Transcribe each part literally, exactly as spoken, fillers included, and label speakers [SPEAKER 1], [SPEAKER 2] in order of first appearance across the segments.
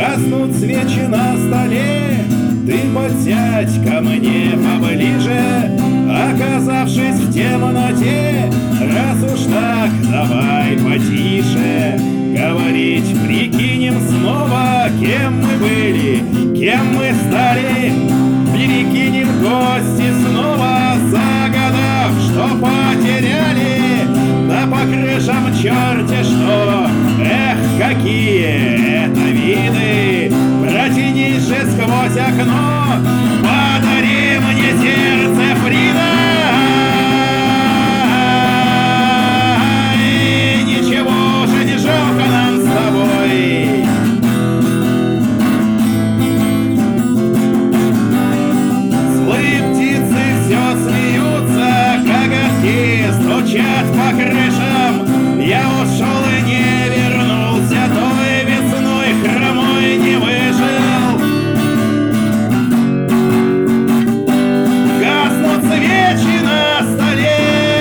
[SPEAKER 1] Гаснут свечи на столе, ты подсядь ко мне поближе, оказавшись в темноте. Раз уж так, давай потише говорить, прикинем снова, кем мы были, кем мы стали. Перекинем кости снова, загадав, что потеряли. Да по крышам черти что, эх, какие это виды. Протянись же сквозь окно, подари мне сердце, Фрида. И ничего же не жалко нам с тобой. Злые птицы все смеются, коготки стучат по крышам. Я ушел и не вернулся, той весной хромой не выжил. Гаснут свечи на столе,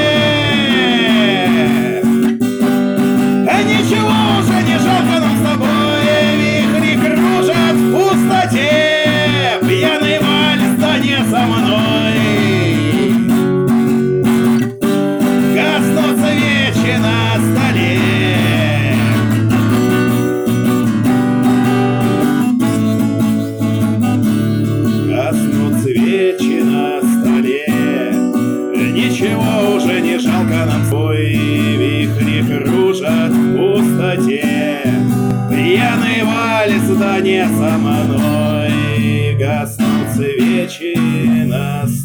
[SPEAKER 1] а ничего уже не жалко нам с тобой. Вихри кружат в пустоте, пьяный вальс, да не со мной. Гаснут свечи на столе. Гаснут свечи на столе, ничего уже не жалко нам свой. Вихри кружат в пустоте, пьяный вальс, да не со мной. Гаснут свечи на столе.